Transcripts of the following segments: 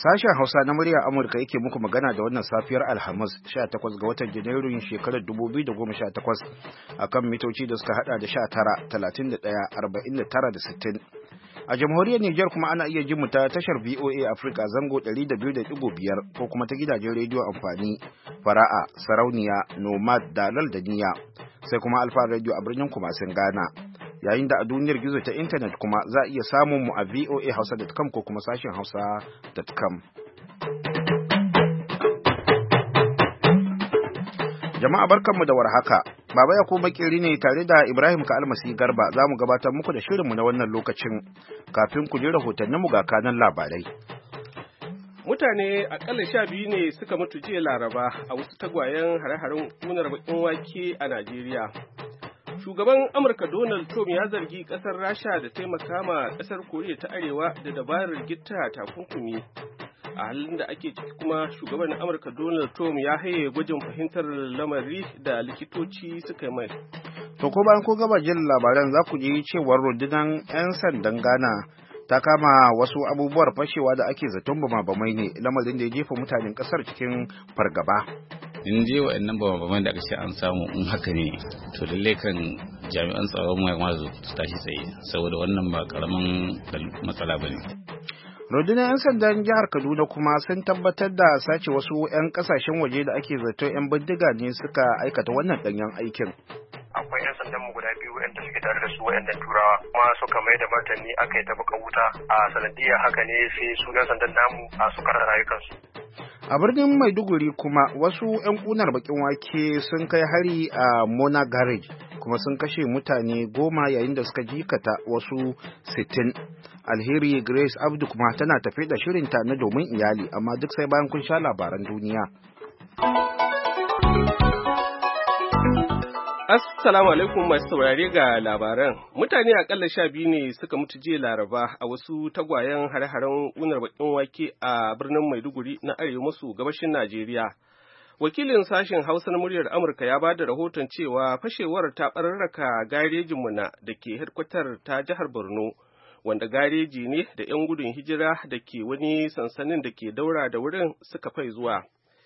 Sashen Hausa na muryar Amurka yake muku magana da wannan safiyar Alhamis 18 ga watan Janairun shekarar 2018 akan mitoci da suka hada da 19, 31, 49 da 60. A jamhuriyar Nijar kuma ana iya jin mu ta tashar VOA Africa zango 200.5 ko kuma ta gidajen rediyo amfani Fara'a, Sarauniya, Nomad, Dalal da Niya. Sai kuma Alfa Radio a birnin Kumasin Ghana. Yayin da a duniyar gizo ta intanet kuma za a iya samun mu a voahausa.com ko kuma sashen hausa.com. Jama'a barkanmu da warhaka. Baba Yakubu Makeri ne tare da Ibrahim Ka'almasi Garba za mu gabatar muku da shirinmu na wannan lokacin kafin ku ji rahotanninmu ga kanan labarai. Mutane akalla 12 ne suka mutu jiya Laraba a wasu tagwayen hare-haren ƙunar baƙin wake a Najeriya. Shugaban Amurka Donald Trump ya zargi ƙasar Rasha da taimaka ma ƙasar Koriya ta Arewa da dabarar gitta takunkumi. A halin da ake ciki kuma shugaban Amurka Donald Trump ya haye gwajin fahimtar lamari da likitoci suka mai. To ko bayan ko gaba jin labaran za ku ji cewar rundunar 'yan sandan Ghana ta kama wasu abubuwar fashewa da ake zaton bama-bamai ne, lamarin da ya jefa mutanen ƙasar cikin fargaba. In je wa'annan bama-baman da aka ce an samu in haka ne, to lalle kan jami'an tsaron mu ya kamata su tashi tsaye saboda wannan ba karamin matsala bane. Rundunar 'yan sandan jihar Kaduna kuma sun tabbatar da sace wasu 'yan kasashen waje da ake zato 'yan bindiga ne suka aikata wannan danyen aikin. Akwai 'yan sandan mu guda biyu wanda suke tare da su wayannan turawa kuma suka mai da martani aka yi ta baka wuta a sanadiyar haka ne sai su 'yan sandan namu suka rasa rayukansu. A birnin Maiduguri kuma wasu 'yan kunar bakin wake sun kai hari a Mona Garage kuma sun kashe mutane 10 yayin da suka jikata wasu 60. Alheri Grace Abdu kuma tana tafe da shirinta na domin iyali amma duk sai bayan kun sha labaran duniya. Assalamu alaikum masu saurare ga labaran. Mutane akalla 12 ne suka mutu jiya Laraba a wasu tagwayen hare-haren ƙunar bakin wake a birnin Maiduguri na arewa maso gabashin Najeriya. Wakilin sashen Hausa na muryar Amurka ya ba da rahoton cewa fashewar ta ɓararraka garejin Muna da ke hedkwatar ta jihar Borno, wanda gareji ne da 'yan gudun hijira da ke wani sansanin da ke daura da wurin suka fai zuwa.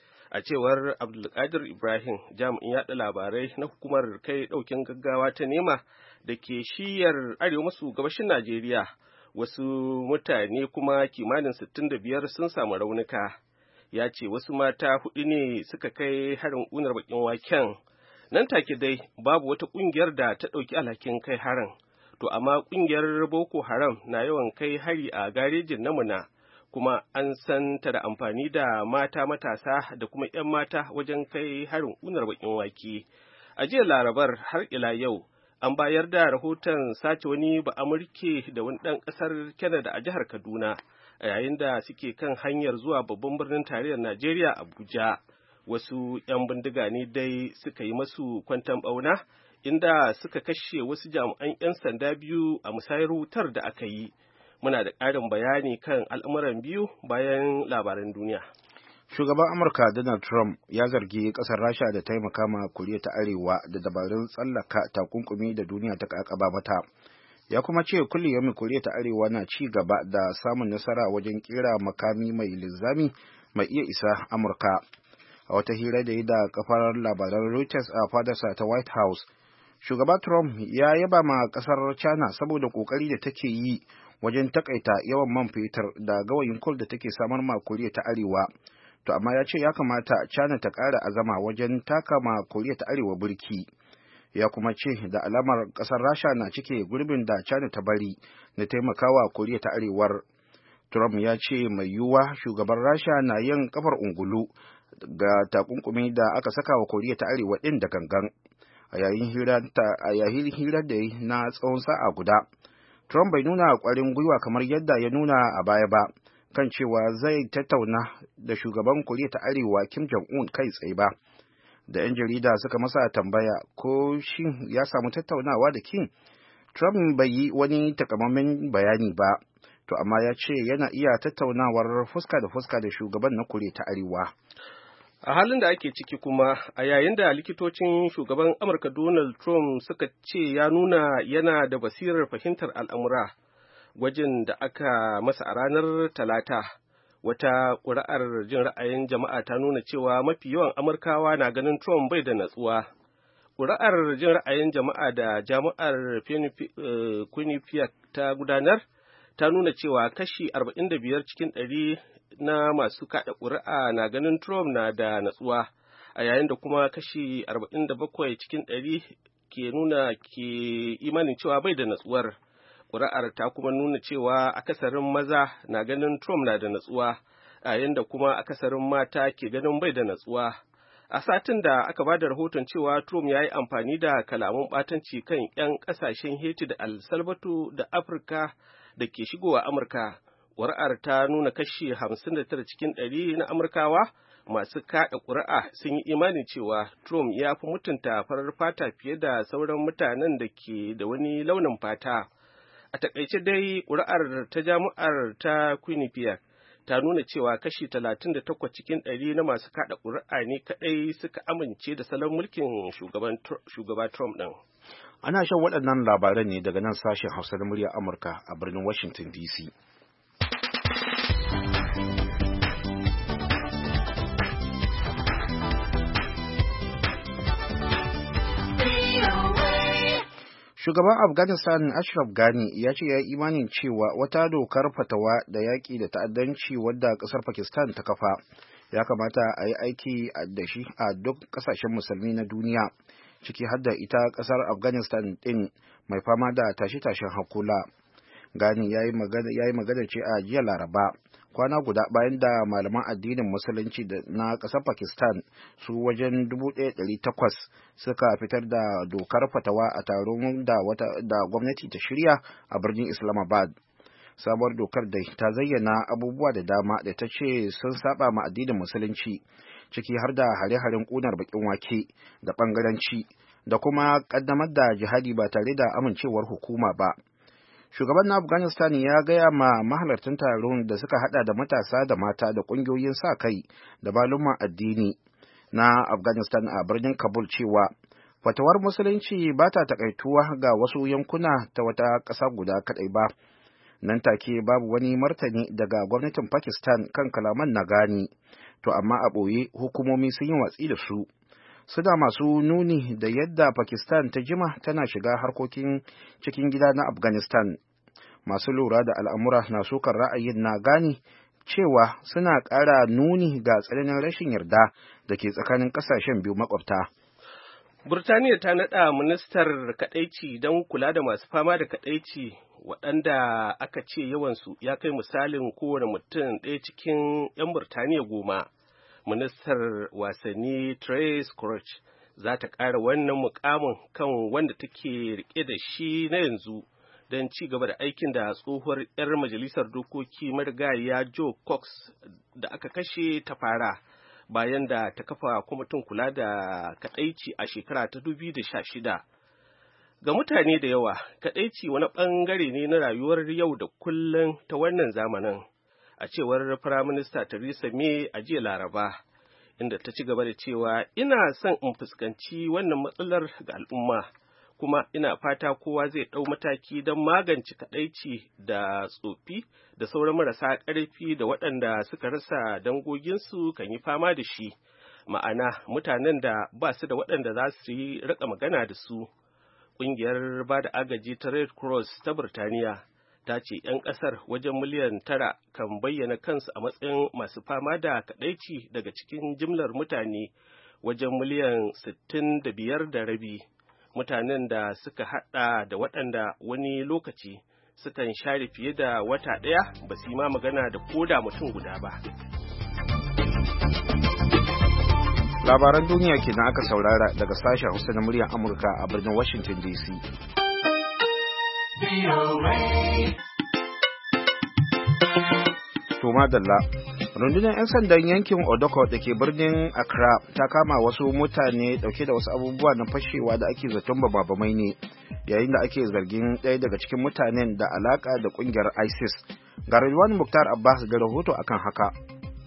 A cewar Abdulkadir Ibrahim, jami'in yaɗa labarai na hukumar kai ɗaukin gaggawa ta nema da ke shiyar arewa maso gabashin Najeriya, wasu mutane kuma kimanin 65 sun samu raunuka. Ya ce wasu mata 4 ne suka kai harin ƙunar bakin waken. Nan take dai babu wata ƙungiyar da ta ɗauki alhakin kai harin. To amma ƙungiyar Boko Haram na yawan kai hari a garejin namuna. Kuma an san ta da amfani da mata matasa da kuma 'yan mata wajen kai harin ƙunar bakin wake. A jiya Larabar har ila yau an bayar da rahoton sace wani ba'amurke da wani ɗan ƙasar Canada a jihar Kaduna a yayin da suke kan hanyar zuwa babban birnin tarayyar Najeriya Abuja. Wasu 'yan bindiga ne dai suka yi masu kwanton ɓauna inda suka kashe wasu jami'an 'yan sanda 2 a musayar wutar da aka yi. Muna da ƙarin bayani kan al'amuran biyu bayan labaran duniya. Shugaban Amurka Donald Trump ya zargi ƙasar Rasha da taimaka ma Koriya ta Arewa da dabarun tsallaka takunkumi da duniya ta ƙaƙaba mata. Ya kuma ce kullum Koriya ta Arewa na ci gaba da samun nasara wajen ƙera makami mai linzami mai iya isa Amurka. A wata hira da yi da kafar labaran Reuters a fadarsa ta White House, Shugaba Trump ya yaba ma ƙasar China saboda ƙoƙari da take yi wajen takaita yawan man fetur da gawayin kol da take samar ma Koriya ta Arewa. To amma ya ce ya kamata China ta ƙara azama wajen taka ma Koriya ta Arewa birki. Ya kuma ce da alamar ƙasar Rasha na cike gurbin da China ta bari na taimakawa Koriya ta Arewar. Trump ya ce mai yiwuwa shugaban Rasha na yin kafar ungulu ga takunkumi da aka saka wa Koriya ta Arewa ɗin da gangan. A yayin hirar da yi na tsawon sa'a guda, Trump bai nuna ƙwarin gwiwa kamar yadda ya nuna a baya ba, kan cewa zai tattauna da shugaban Koriya ta Arewa Kim Jong-un kai tsaye ba. Da 'yan jarida suka masa tambaya ko shin ya samu tattaunawa da Kim, Trump bai yi wani takamaiman bayani ba, to amma ya ce yana iya tattaunawar fuska da fuska da shugaban na Koriya ta Arewa. A halin da ake ciki kuma, a yayin da likitocin shugaban Amurka Donald Trump suka ce ya nuna yana da basirar fahimtar al'amura, gwajin da aka masa a ranar Talata, Wata ƙuri'ar jin ra'ayin jama'a ta nuna cewa mafi yawan Amurkawa na ganin Trump bai da natsuwa. Ƙuri'ar jin ra'ayin jama'a da jami'ar Quinnipiac ta gudanar ta nuna cewa kashi 45 cikin 100 na masu kaɗa ƙuri'a na ganin Trump na da natsuwa, a yayin da kuma kashi 47 cikin 100 ke imanin cewa bai da natsuwar. Ƙuri'ar ta kuma nuna cewa akasarin maza na ganin Trump na da natsuwa, a yayin da kuma akasarin mata ke ganin bai da natsuwa. A satin da aka ba da rahoton cewa Trump ya yi amfani da kalaman ɓatanci kan 'yan ƙasashen Haiti da El Salvador da Afirka da ke shigowa Amurka, ƙuri'ar ta nuna kashi 59 cikin 100 na Amurkawa masu kaɗa ƙuri'a sun yi imanin cewa Trump ya fi mutunta farar fata fiye da sauran mutanen da ke da wani launin fata. A taƙaice dai ƙuri'ar ta jami'ar ta Quinnipiac ta nuna cewa kashi 38 cikin 100 na masu kaɗa ƙuri'a ne kaɗai suka amince da salon mulkin shugaba Trump ɗin. Ana shan waɗannan labaran ne daga nan sashen Hausa na muryar Amurka a birnin Washington DC. Shugaban Afghanistan Ashraf Ghani ya ce ya yi imanin cewa wata dokar fatawa da yaƙi da ta'addanci wadda ƙasar Pakistan ta kafa ya kamata a yi aiki da shi a duk ƙasashen musulmi na duniya, ciki har da ita ƙasar Afghanistan ɗin mai fama da tashe-tashen hakula. Ghani ya yi magana ce a jiya Laraba, kwana guda bayan da malaman addinin musulunci na ƙasar Pakistan su wajen 1,800 suka fitar da dokar fatawa a taron da gwamnati ta shirya a birnin Islamabad. Sabuwar dokar da ta zayyana abubuwa da dama da ta ce sun saba ma addinin musulunci, ciki har da hare-haren ƙunar baƙin wake da ɓangaranci da kuma ƙaddamar da jihadi ba tare da amincewar hukuma ba. Shugaban na Afghanistan ya gaya ma mahalartan taron da suka hada da matasa da mata da ƙungiyoyin sa kai da malumman addini na Afghanistan a birnin Kabul cewa fatawar musulunci ba ta takaituwa ga wasu yankuna ta wata ƙasa guda kaɗai ba. Nan take babu wani martani daga gwamnatin Pakistan kan kalaman na Ghani, to amma a ɓoye hukumomi sun yi watsi da su. Suna masu nuni da yadda Pakistan ta jima tana shiga harkokin cikin gida na Afghanistan. Masu lura da al'amura na sukar ra'ayin na Ghani cewa suna ƙara nuni ga tsananin rashin yarda da ke tsakanin ƙasashen biyu makwabta. Burtaniya ta naɗa ministar kaɗaici don kula da masu fama da kaɗaici waɗanda aka ce yawansu ya kai misalin kowane mutum ɗaya cikin 'yan Burtaniya 10. Ministar wasanni Trace Crouch za ta ƙara wannan mukamin kan wanda take rike da shi na yanzu don ci gaba da aikin da tsohuwar 'yar majalisar dokoki marigayiya Joe Cox da aka kashe ta fara bayan da ta kafa kwamitin kula da kadaici a shekara ta 2016. Ga mutane da yawa, kadaici wani ɓangare ne na rayuwar yau da kullum ta wannan zamanin. A cewar Firaminista Theresa May a jiya Laraba, inda ta ci gaba da cewa ina son in fuskanci wannan matsalar ga al'umma, kuma ina fata kowa zai ɗau mataki don magance kaɗaici da tsofi da sauran marasa ƙarfi da waɗanda suka rasa dangoginsu kan yi fama da shi, ma'ana mutanen da ba su da waɗanda za su yi riƙa magana da su. Ƙungiyar ba da agaji ta Red Cross ta Burtaniya ta ce 'yan ƙasar wajen miliyan 9 kan bayyana kansu a matsayin masu fama da kaɗaici daga cikin jimlar mutane wajen miliyan 65 da rabi, mutanen da suka haɗa da waɗanda wani lokaci sukan share fiye da wata ɗaya ba su yi ma magana da koda mutum guda ba. Labaran duniya kenan aka saurara daga sashen Hausa na muryar Amurka a birnin Washington DC. To madalla, rundunar 'yan sandan yankin Odoko da ke birnin Accra ta kama wasu mutane dauke da wasu abubuwa na fashewa da ake zaton bababamai ne, yayin da ake zargin ɗaya daga cikin mutanen da alaka da ƙungiyar ISIS. Ga Rilwan Muktar Abbas da rahoto akan haka.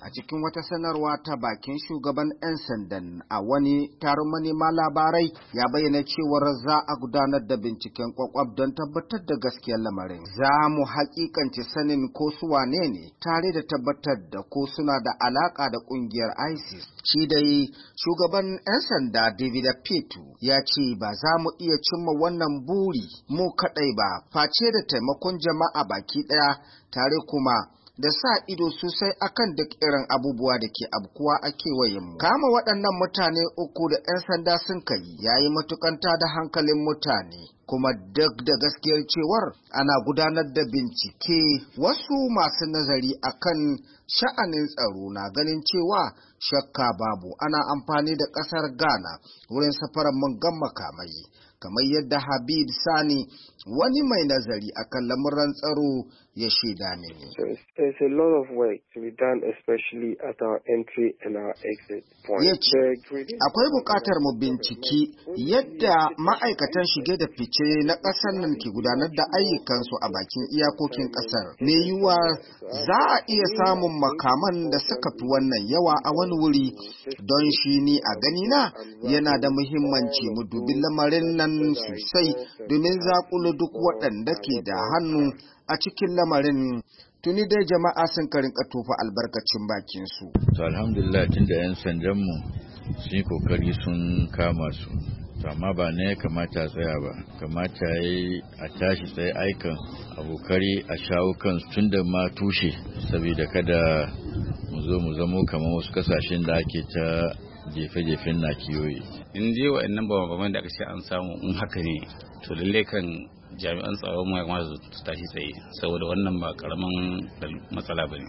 A cikin wata sanarwa ta bakin shugaban 'yan sandan a wani taron manema labarai ya bayyana cewar za a gudanar da binciken kwakwab don tabbatar da gaskiyar lamarin. Za mu hakikanci sanin ko su wane ne tare da tabbatar da ko suna da alaka da kungiyar ISIS. Shi dai shugaban 'yan sanda David Petu ya ce ba za mu iya cimma wannan buri mu kadai ba face da taimakon jama'a baki daya tare kuma da sa ido sosai akan duk irin abubuwa da ke abkuwa a kewayenmu. Kama waɗannan mutane uku da 'yan sanda sun kai yayi matukanta da hankalin mutane, kuma duk da gaskiyar cewar ana gudanar da bincike, wasu masu nazari akan sha'anin tsaro na ganin cewa shakka babu ana amfani da ƙasar Ghana wurin safarar muggan makamai. Kamar yadda Habib Sani, wani mai nazari akan lamuran tsaro, ya shaida mini. There's a lot of work to be done, especially at our entry and our exit point. Ya ce, akwai buƙatar mu binciki yadda ma'aikatan shige da fice na ƙasar nan ke gudanar da ayyukansu a bakin iyakokin ƙasar. Me yiwuwa za a iya samun makaman da suka fi wannan yawa a wani wuri, don shi ni a ganina yana da muhimmanci mu dubi lamarin nan sosai domin zaƙulo duk waɗanda ke da hannu a cikin lamarin. Tuni dai jama'a sun karinka tofa albarkacin bakin su. To alhamdulillah, tunda 'yan sandanmu sun yi kokari sun kama su. To amma ba ne kamata a tsaya ba, kamata yi a tashi sai aikan abokari a shawo kansu tun da ma tushe, saboda kada mu zo mu zamo kamar wasu kasashen da ake ta jefe-jefen na kiyoyi. In je wa'annan ba da aka ce an samu in haka ne, to lalle kan jami'an tsaron mu ya kamata su tashi tsaye, saboda wannan ba karaman matsala bane.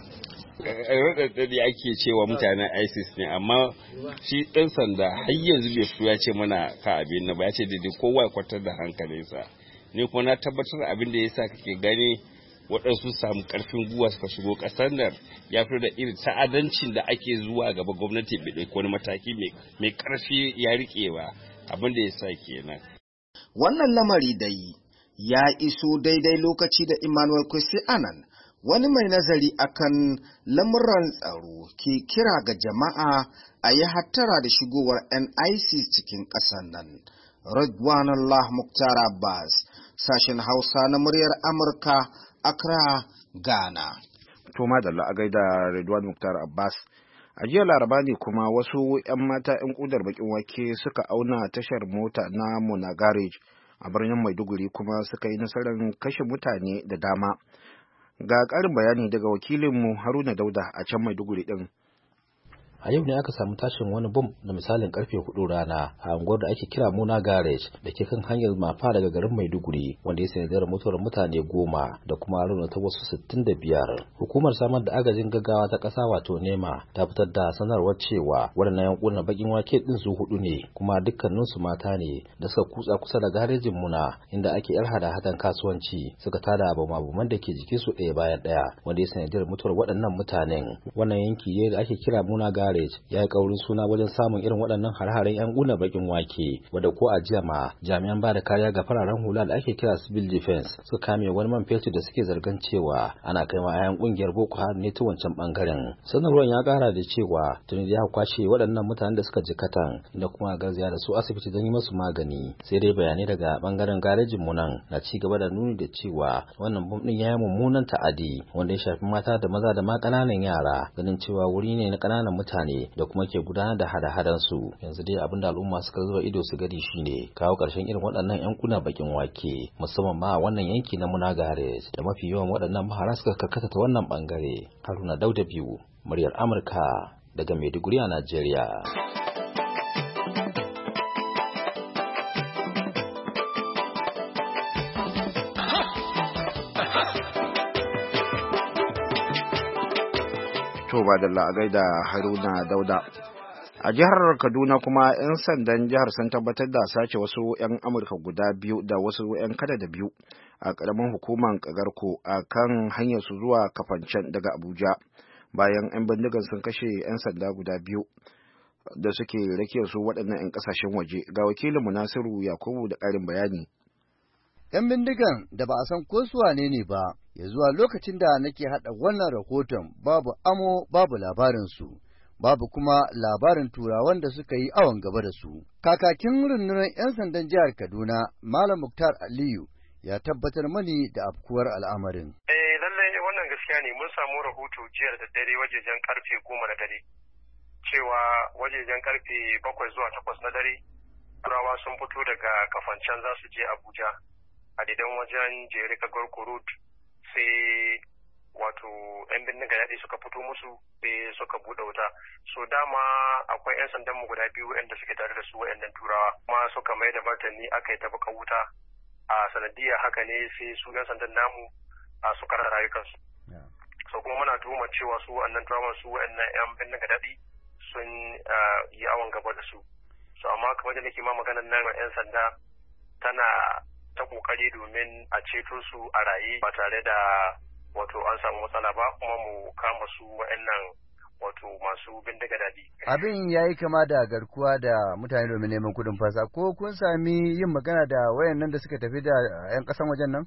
Raɗaɗɗi ake cewa mutanen ISIS ne, amma shi ɗan sanda har yanzu bai fito ya ce mana ka abin na ba, ya ce daidai kowa ya kwatar da hankalinsa. Ni kuma na tabbatar abin da ya sa kake gani waɗansu samu ƙarfin guwa suka shigo ƙasar nan ya fito da irin ta'adancin da ake zuwa gaba gwamnati bai ɗauki wani mataki mai ƙarfi ya riƙe ba, abin da ya sa kenan. Wannan lamari dai ya iso daidai lokaci da Emmanuel Kwesi Anan, wani mai nazari akan lamuran tsaro, ke kira ga jama'a a yi hattara da shigowar 'yan ISIS cikin ƙasar nan. Ridwanullah Mukhtar Abbas, sashen Hausa na muryar Amurka, Accra, Ghana. To madalla a gaida Ridwan Mukhtar Abbas. A jiya Laraba ne kuma wasu 'yan mata 'yan kudar bakin wake suka auna tashar mota na Muna Garage a birnin Maiduguri, kuma suka yi nasarar kashe mutane da dama. Ga ƙarin bayani daga wakilinmu Haruna Dauda a can Maiduguri ɗin. A yau ne aka samu tashin wani bom da misalin karfe 4 rana a unguwar da ake kira Muna Garage da ke kan hanyar Mafa daga garin Maiduguri, wanda ya sanadiyar mutuwar mutane 10 da kuma raunata wasu 65. Hukumar samar da agajin gaggawa ta ƙasa wato NEMA ta fitar da sanarwar cewa waɗannan yankunan bakin wake din su 4 ne, kuma dukkanin su mata ne da suka kutsa kusa da garejin Muna inda ake yar hada-hadan kasuwanci, suka tada bama-baman da ke jikin su ɗaya bayan ɗaya, wanda ya sanadiyar mutuwar waɗannan mutanen. Wannan yanki ne da ake kira Muna Garage ya yi kaurin suna wajen samun irin waɗannan har-haren 'yan ƙunar bakin wake, wadda ko a jiya ma jami'an ba da kariya ga fararen hula da ake kira civil defense suka kame wani man fetur da suke zargan cewa ana kai ma 'yan ƙungiyar Boko Haram ne ta wancan bangaren. Sanarwar ya ƙara da cewa tuni da ya kwashe waɗannan mutanen da suka jikatan, inda kuma garzaya da su asibiti don yi masu magani. Sai dai bayanai daga bangaren garejin mu nan na ci gaba da nuni da cewa wannan bom ɗin ya yi mummunan ta'adi wanda ya shafi mata da maza da ma ƙananan yara, ganin cewa wuri ne na ƙananan mutane da kuma ke gudanar da hada-hadan su. Yanzu dai abin da al'umma suka zuba ido su gani shine kawo ƙarshen irin waɗannan 'yan kuna bakin wake, musamman ma a wannan yanki na Muna Garage da mafi yawan waɗannan mahara suka karkata ta wannan bangare. Haruna Dauda biyu, muryar Amurka daga Maiduguri a Najeriya. To ba da la'agai da Haruna Dauda. A jihar Kaduna kuma 'yan sandan jihar sun tabbatar da sace wasu 'yan Amurka guda biyu da wasu 'yan Kanada biyu a ƙaramin hukumar Kagarko a kan hanyar su zuwa Kafancen daga Abuja, bayan 'yan bindigan sun kashe 'yan sanda guda biyu da suke rake su waɗannan 'yan ƙasashen waje. Ga wakilinmu Nasiru Yakubu da ƙarin bayani. 'Yan bindigan da ba a san ko su wane ne ba, ya zuwa lokacin da nake haɗa wannan rahoton babu amo babu labarinsu, babu kuma labarin turawan da suka yi awon gaba da su. Kakakin rundunar 'yan sandan jihar Kaduna, Malam Muktar Aliyu, ya tabbatar mani da afkuwar al'amarin. Lallai wannan gaskiya ne, mun samu rahoto jiya da dare wajejen karfe 10 na dare, cewa wajejen karfe 7 zuwa 8 na dare, turawa sun fito daga Kafancan za su je Abuja. A didan wajen Jerika Gorko Road sai wato 'yan bindiga daɗi suka fito musu sai suka buɗe wuta. So dama akwai 'yan sandan mu guda biyu waɗanda suke tare da su waɗannan turawa kuma suka mai da martani aka yi ta baka wuta. A sanadiyar haka ne sai su 'yan sandan namu suka rasa rayukansu. So kuma muna tuhumar cewa su waɗannan turawan su waɗannan 'yan bindiga daɗi sun yi awon gaba da su. So amma kamar da nake ma maganar nan 'yan sanda tana ta kokari domin a ceto su a raye ba tare da wato an samu matsala ba kuma mu kama su wa'annan wato masu bindiga daɗi. Abin ya yi kama da garkuwa da mutane domin neman kuɗin fasa, ko kun sami yin magana da wayannan da suka tafi da 'yan ƙasan wajen nan?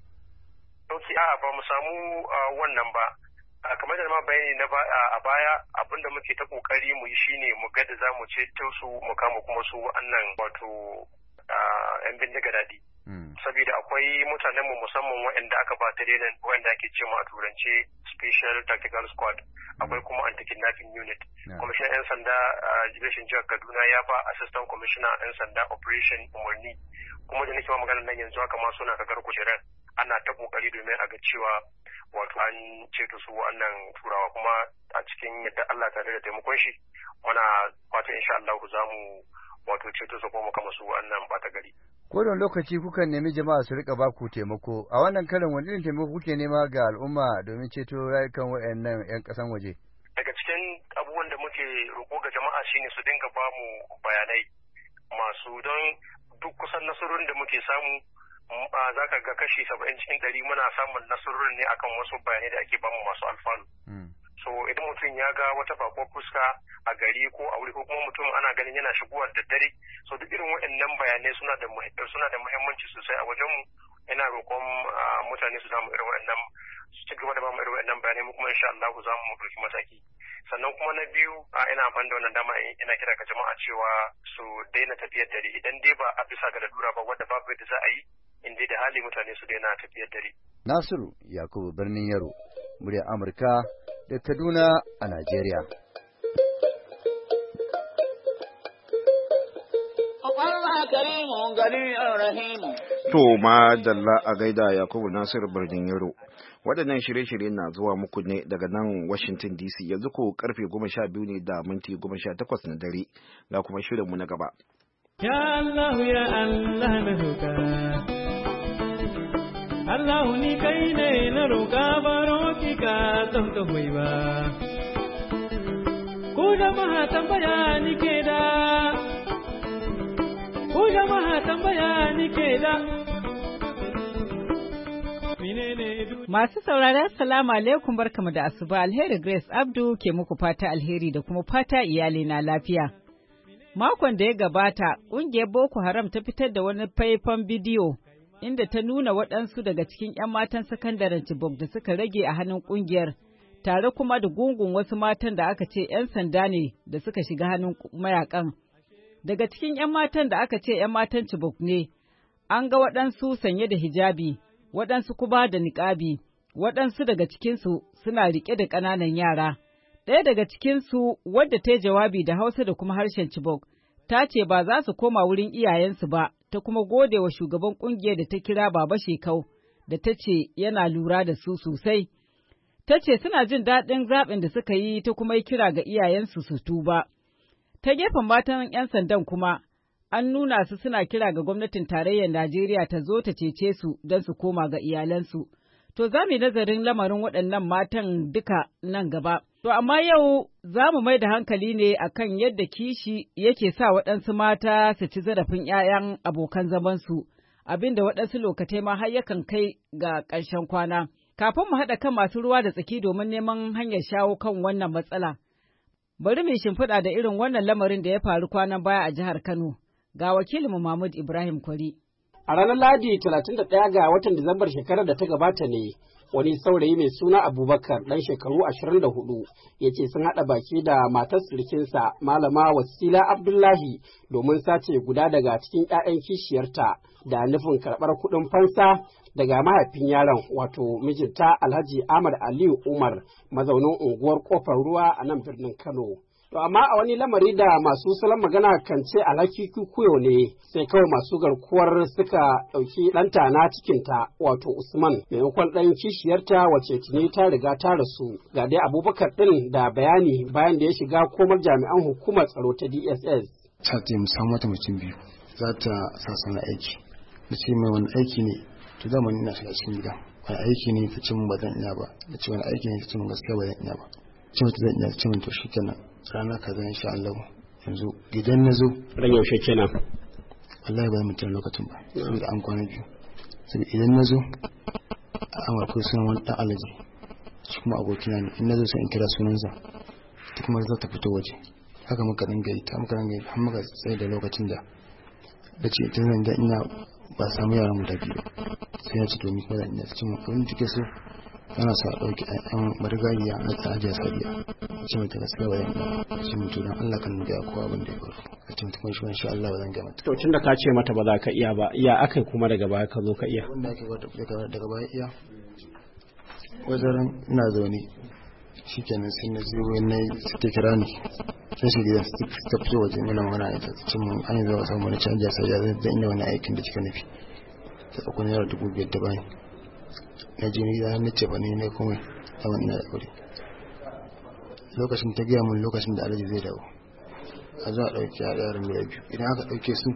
Ba mu samu wannan ba. Kamar da ma bayani a baya abin da muke ta kokari mu yi shine mu ga da za mu ceto su mu kama kuma su wa'annan wato 'yan bindiga daɗi. Saboda akwai mutanenmu musamman waɗanda aka ba training waɗanda ake cewa a turance special tactical squad, akwai kuma anti-kidnapping unit. Kwamishinan 'yan sanda division jihar Kaduna ya ba assistant commissioner 'yan sanda operation umarni, kuma da nake ma maganar nan yanzu haka ma suna kagar kujerar ana ta kokari domin a ga cewa wato an ceto su wannan turawa, kuma a cikin yadda Allah tare da taimakon shi muna fatan insha Allah za mu wato ceto su kuma kama su wannan bata gari. Ko da lokaci kukan nemi jama'a su rika baku taimako, a wannan karin wani irin taimako kuke nema ga al'umma domin ceto rayukan waɗannan 'yan ƙasan waje? Daga cikin abubuwan da muke roƙo ga jama'a shine su dinga ba mu bayanai masu, don duk kusan nasarorin da muke samu za ka ga kashi 70 cikin 100 muna samun nasarorin ne akan wasu bayanai da ake bamu masu alfanu. So idan mutum ya ga wata bakuwar fuska a gari ko a wuri ko kuma mutum ana ganin yana shigowa da dare, so duk irin waɗannan bayanai suna da muhimmanci sosai a wajen mu. Ina roƙon mutane su samu irin waɗannan, su ci gaba da bamu irin waɗannan bayanai, mu kuma insha Allah za mu ɗauki mataki. Sannan kuma na biyu ina amfani da wannan dama ina kira ga jama'a cewa su daina tafiyar dare idan dai ba a bisa ga lalura ba wanda babu yadda za a yi, in dai da hali mutane su daina tafiyar dare. Nasiru Yakubu Birnin Yaro, muryar Amurka da Kaduna a Najeriya. To ma dalla a gaida Yakubu Nasiru Birnin Yaro. Waɗannan shirye-shirye na zuwa muku ne daga nan Washington DC, yanzu ko karfe 12 ne da minti 18 na dare, ga kuma shirinmu na gaba. Ya Allah ya Allah na roƙa, Allah ni kai ne na roƙa baro ki ka don ka hoyi ba. Ku jama'a tambaya ni ke da, ku jama'a tambaya ni ke da. Masu saurari assalamu alaikum, barkamu da asuba. Alheri Grace Abdu ke muku fata alheri da kuma fata iyali na lafiya. Makon da ya gabata, ƙungiyar Boko Haram ta fitar da wani faifan bidiyo inda ta nuna waɗansu daga cikin 'yan matan sakandaren Chibok da suka rage a hannun ƙungiyar, tare kuma da gungun wasu matan da aka ce 'yan sanda ne da suka shiga hannun mayakan. Daga cikin 'yan matan da aka ce 'yan matan Chibok ne, an ga waɗansu sanye da hijabi, waɗansu kuma da niƙabi, waɗansu daga cikinsu suna riƙe da ƙananan yara. Ɗaya daga cikinsu, wadda ta yi jawabi da Hausa da kuma harshen Chibok, ta ce ba za su koma wurin iyayensu ba, ta kuma gode wa shugaban ƙungiyar da ta kira Baba Shekau, da ta ce yana lura da su sosai. Ta ce suna jin daɗin zaɓin da suka yi, ta kuma yi kira ga iyayensu su tuba. Ta gefen matan 'yan sandan kuma, an nuna su suna kira ga gwamnatin tarayyar Najeriya ta zo ta cece su don su koma ga iyalansu. To za mu yi nazarin lamarin waɗannan matan duka nan gaba. To amma yau za mu mai da hankali ne akan yadda kishi yake sa waɗansu mata su ci zarafin 'ya'yan abokan zamansu, abinda waɗansu lokatai ma har yakan kai ga ƙarshen kwana. Kafin mu haɗa kan masu ruwa da tsaki domin neman hanyar shawo kan wannan matsala, bari mu shimfiɗa da irin wannan lamarin da ya faru kwanan baya a jihar Kano. Ga wakilinmu Mahmud Ibrahim Kwari. A ranar Ladi 31 ga watan Disambar shekarar da ta gabata ne wani saurayi mai suna Abubakar ɗan shekaru 24 ya ce sun haɗa baki da matar sirikinsa Malama Wasila Abdullahi domin sace guda daga cikin 'ya'yan kishiyarta da nufin karɓar kuɗin fansa daga mahaifin yaron wato mijinta Alhaji Ahmad Aliyu Umar mazaunin unguwar Kofar Ruwa a nan birnin Kano. To amma a wani lamari da masu salon magana kan ce alhaki kuyo ne sai kawai masu garkuwar suka ɗauki ɗanta na cikinta wato Usman maimakon ɗan kishiyarta wace tuni ta riga ta rasu. Ga dai Abubakar ɗin da bayani bayan da ya shiga komar jami'an hukumar tsaro ta DSS. Ta ce musamman wata mutum biyu za ta sa sana aiki. Da ce mai wani aiki ne to zama ina shiga cikin gida. Wani aiki ne ta ce mun ba zan iya ba. Da ce wani aiki ne ta ce mun gaskiya ba zan iya ba. Ce mata zan iya ce mun to shi kenan. Rana kaza insha Allah yanzu gidan na zo ran yaushe kenan wallahi ba mutum lokacin ba saboda an kwana biyu saboda idan na zo an warko sunan wani dan alaji shi kuma abokina ne in na zo sai in kira sunansa ta kuma za ta fito waje haka muka dinga yi har muka tsaye da lokacin da ce ta zan da ina ba samu yaran mu da biyu sai ya ci domin kuma zan iya cikin abin da take so yana sa ɗauki ɗan marigayiya na ta ajiya sariya ce mai ta gaskiya bayan ce mai tunan Allah kan gaya kowa abin da ya faru a ce mutum shi insha Allah ba zan gaya mata. To tun da ka ce mata ba za ka iya ba iya akai kuma daga baya ka zo ka iya. Wanda ake daga baya iya wajen ina zaune shi kenan sai na zo na suke kira ni sai shi gidan ta fito waje mana magana ita ce mun an yi zuwa samun wani canja sariya zai inda wani aikin da kika nufi ta ɗauko naira 5,000 da bayan. Na je gida na ce ba ne komai zaman ina da aure lokacin ta gaya mun lokacin da alaji zai dawo a zuwa ɗauki a yaran guda biyu idan aka ɗauke su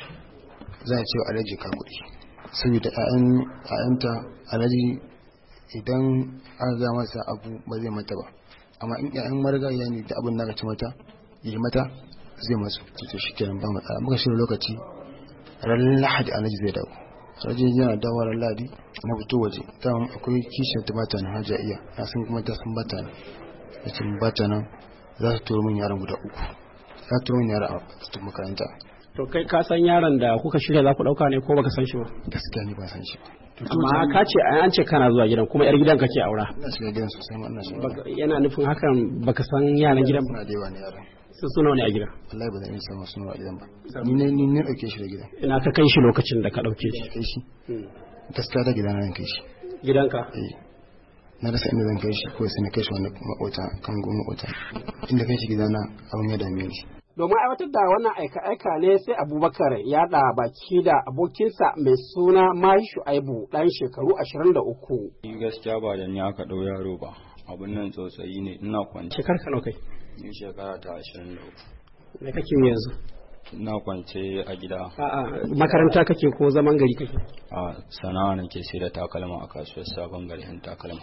za a ce wa alaji ka kuɗi saboda ƴaƴanta alaji idan an ga masa abu ba zai mata ba amma in ƴaƴan marigaya ne da abin da aka ci mata yi mata zai masu to shi kenan ba matsala muka shirya lokaci ran Lahadi alaji zai dawo rajin yana dawar ladi na fito waje ta akwai kishiyar ta bata na haja iya na san kuma ta san bata ne da cin bata nan za su turo min yaran guda 3 za su turo min yaran a cikin makaranta. To kai ka san yaron da kuka shirya za ku dauka ne ko baka san shi ba? Gaskiya ni ba san shi ba. Amma ka ce an ce kana zuwa gidan kuma yar gidan kake aura. Ina shiga gidan sosai ma ina shiga. Yana nufin hakan baka san yaran gidan ba? Suna da yawa ne yaran. Sun suna ne a gida? Wallahi ba zan iya samu suna a gidan ba. Ni ne dauke shi da gidan. Ina ka kai shi lokacin da ka dauke shi? Kai shi. Gaskiya da gidana nan kai shi. Gidanka? Eh. Na rasa inda zan kai shi ko sai na kai shi wani makota kan goma makota. Inda kai shi gidana abin ya dame ni. Domin aiwatar da wannan aika-aika ne sai Abubakar ya da baki da abokinsa mai suna Mahi Shu'aibu ɗan shekaru 23. Gaskiya ba da ni aka ɗau yaro ba. Abin nan tsotsayi ne ina kwance. Shekar ka kai? Ni shekara ta 23. Me kake yanzu? Ina kwance a gida. A'a makaranta kake ko zaman gari kake? A sana'a nake sai da takalma a kasuwar Sabon Gari hin takalma.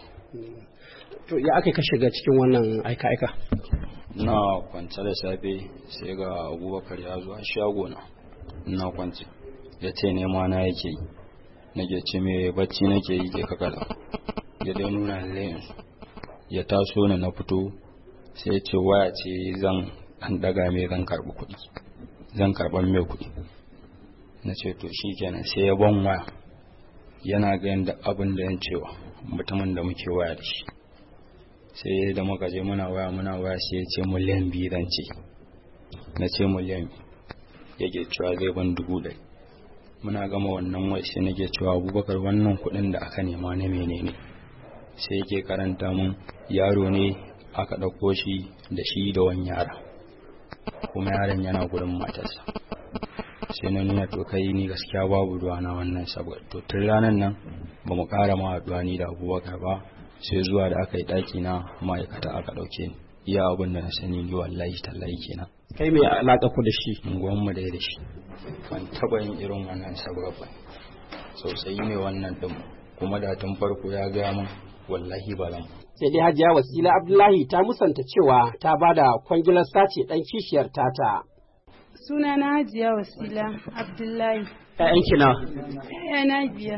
To ya aka ka shiga cikin wannan aika-aika? Na kwance da safe sai ga Abubakar ya zo a shagona. Ina kwance ya ce nema na yake yi. Nake ce me bacci nake yi ke kakala. Ya dai nuna layin ya taso ni na fito sai ya ce waya ce zan an daga mai zan karbi kuɗi. Zan karban mai kuɗi. Na ce to shikenan sai ya ban waya. Yana ga yanda abin da yan cewa mutumin da muke waya da shi. Sai da muka je muna waya sai ya ce miliyan 2 zan ce. Na ce miliyan yake cewa zai ban 100,000. Muna gama wannan wai sai nake cewa Abubakar wannan kuɗin da aka nema na menene. Sai yake karanta mun yaro ne aka ɗauko shi da shi da wani yara kuma yaron yana gurin matarsa. Sai na nuna to kai ni gaskiya babu ruwa na wannan saboda to tun ranar nan ba mu ƙara ma haɗuwa ni da Abubakar ba sai zuwa da aka yi ɗaki na ma'aikata aka ɗauke ni iya abin da na sani ni wallahi tallahi kenan. Kai mai alaƙa ku da shi? Unguwan mu da shi ban taɓa yin irin wannan saboda ba sosai ne wannan ɗin kuma da tun farko ya gaya min wallahi ba zan. Sai dai Hajiya Wasila Abdullahi ta musanta cewa ta bada kwangilar sace ɗan kishiyar tata. Suna na Hajiya Wasila Abdullahi. ‘Ya'yanki nawa? ‘Ya'yana 5.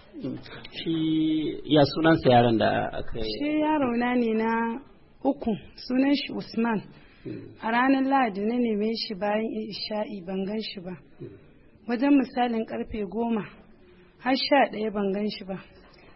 Shi ya sunansa yaron da aka yi? Shi yaro na ne na 3, sunan shi Usman. A ranar Lahadi na neme shi bayan isha'i ban gan shi ba. wajen misalin karfe 10 har 11 ban gan shi ba.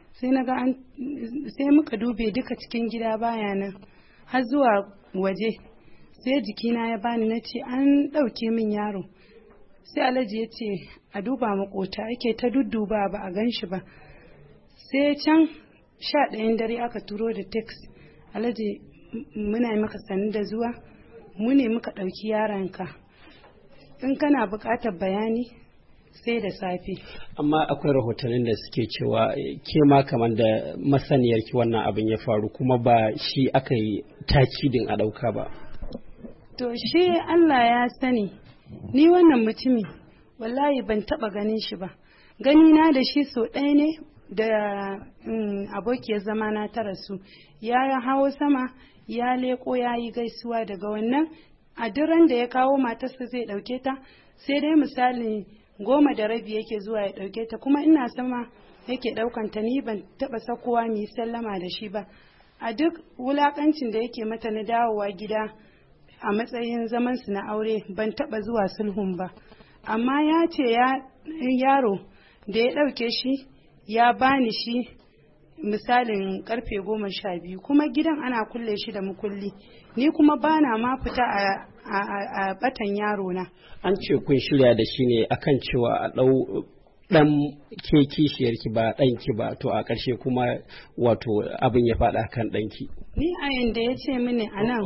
Sai muka dube duka cikin gida baya nan har zuwa waje, sai jikina ya bani na ce an ɗauke min yaro. Sai Alhaji ya ce a duba makota, ake ta dudduba ba a gan shi ba. Sai can 11 dare aka turo da text, Alhaji muna maka sani da zuwa, mu ne muka ɗauki yaronka, in kana buƙatar bayani sai da safe. Amma akwai rahotannin da suke cewa ke ma kamar da masaniyar ki wannan abin ya faru, kuma ba shi aka yi takidin a ɗauka ba. To shi Allah ya sani, ni wannan mutumi wallahi ban taɓa ganin shi ba. Gani na da shi so ɗaya ne da abokiyar zama na ta rasu, ya hawo sama ya leko ya yi gaisuwa, daga wannan a duran da ya kawo matarsa zai ɗauke ta, sai dai misali 10:30 yake zuwa ya ɗauke ta, kuma ina sama yake ɗaukan ta. Ni ban taɓa sakowa mu yi sallama da shi ba. A duk wulakancin da yake mata na dawowa gida a matsayin zaman su na aure, ban taɓa zuwa sulhun ba. Amma ya ce yaro da ya ɗauke shi ya bani shi misalin karfe 12, kuma gidan ana kulle shi da mukulli, ni kuma bana ma fita a batan yaro na. An ce kun shirya da shi ne akan cewa a ɗau ɗan ke kishiyarki ba ɗanki ba, to a ƙarshe kuma wato abin ya faɗa kan ɗanki. Ni a yanda ya ce mini a nan,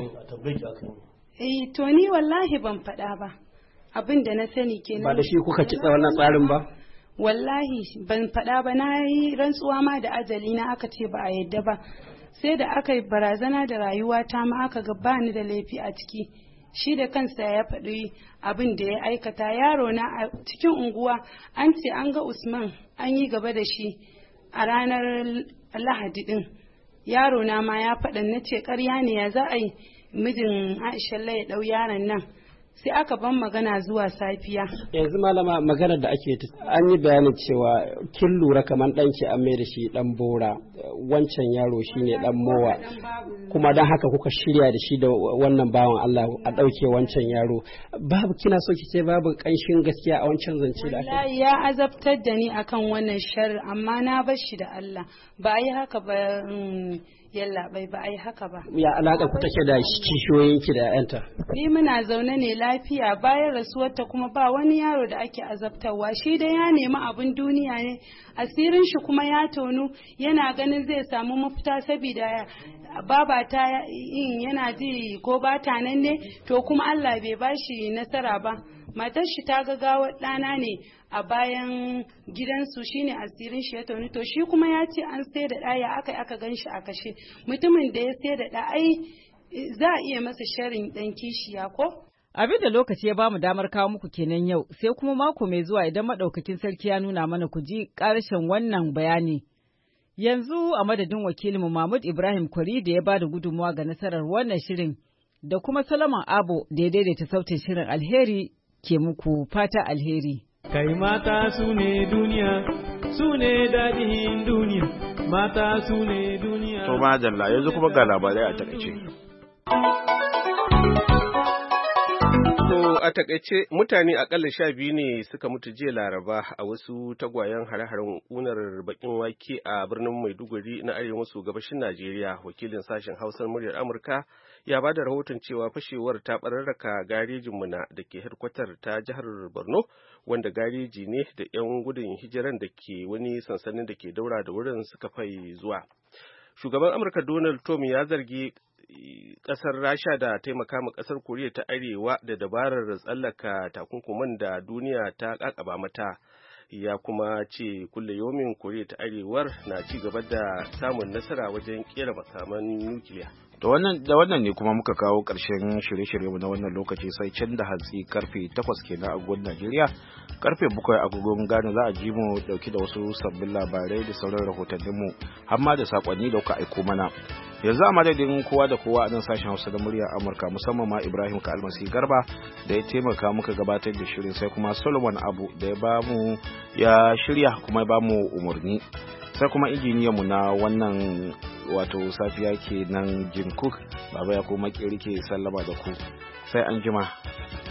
to ni wallahi ban faɗa ba, abin da na sani kenan. Ba da shi kuka kitsa wannan tsarin ba? Wallahi ban faɗa ba, na yi rantsuwa ma da ajali na, aka ce ba a yadda ba. Sai da aka yi barazana da rayuwata ma aka ga bani da laifi a ciki. Shi da kansa ya faɗi abin da ya aikata. Yaro na a cikin unguwa an ce an ga Usman an yi gaba da shi a ranar Lahadi din. Yaro na ma ya faɗa, na ce ƙarya ne, ya za a yi mijin Aisha ya ɗau yaron nan. Sai aka ban magana zuwa safiya. Yanzu malama, maganar da ake an yi bayanin cewa kin lura kamar ɗanki an mai da shi ɗan bora, wancan yaro shine ɗan mowa, kuma don haka kuka shirya da shi da wannan bawan Allah a ɗauke wancan yaro. Babu, kina so ki ce babu ƙanshin gaskiya a wancan zance da aka? Wallahi ya azabtar da ni akan wannan sharri, amma na bar shi da Allah. Ba a yi haka ba, yalla bai ba ai haka ba. Ya alaka ku take da kishiyoyinki da ƴaƴanta? Ni muna zaune ne lafiya, bayan rasuwarta kuma ba wani yaro da ake azabtarwa. Shi dai ya nemi abin duniya ne, asirin shi kuma ya tonu, yana ganin zai samu mafita saboda babata yana ji ko bata nan ne, to kuma Allah bai bashi nasara ba. Matar shi ta ga gawar ɗana ne a bayan gidansu, shine asirin shi ya tauni. To shi kuma ya ce an sai da ɗaya aka gan shi a kashe. Mutumin da ya sai da ɗaya za a iya masa sharin ɗan kishiya ko? Abin da lokaci ya bamu damar kawo muku kenan yau, sai kuma mako mai zuwa idan madaukakin sarki ya nuna mana ku ji ƙarshen wannan bayani. Yanzu a madadin wakilinmu Mahmud Ibrahim Kwari da ya ba da gudunmawa ga nasarar wannan shirin, da kuma Solomon Abo da ya daidaita sautin shirin, alheri ke muku fata alheri. Kai mata su ne duniya, su ne daɗin duniya, mata su ne duniya. To madalla, yanzu kuma ga labarai a takaice. To a takaice mutane akalla 12 ne suka mutu jiya Laraba a wasu tagwayen hare-haren ƙunar bakin wake a birnin Maiduguri na arewa maso gabashin Najeriya. Wakilin sashen Hausar muryar Amurka ya ba da rahoton cewa fashewar ta bararraka garejin Muna da ke hedkwatar ta jihar Borno, wanda gareji ne da 'yan gudun hijiran da ke wani sansanin da ke daura da wurin suka fai zuwa. Shugaban Amurka Donald Trump ya zargi kasar Rasha da taimaka ma kasar Koriya ta Arewa da dabarar tsallaka takunkuman da duniya ta kakaba mata. Ya kuma ce kulle yomin Koriya ta Arewar na ci gaba da samun nasara wajen kera makaman nukiliya. Da wannan ne kuma muka kawo ƙarshen shirye-shirye na wannan lokaci, sai can da hantsi karfe 8 kenan a agogon Najeriya, karfe 7 agogon Ghana za a ji mu dauki da wasu sabbin labarai da sauran rahotannin mu, amma da sakonni da kuka aiko mana. Yanzu a madadin kowa da kowa a nan sashen Hausa da muryar Amurka, musamman ma Ibrahim Kalmasi Garba da ya taimaka muka gabatar da shirin, sai kuma Solomon Abu da ya shirya kuma ya bamu umarni, sai kuma injiniyanmu na wannan wato safiya ke nan Jim Cook. Baba ya kuma ke sallama da ku, sai an jima.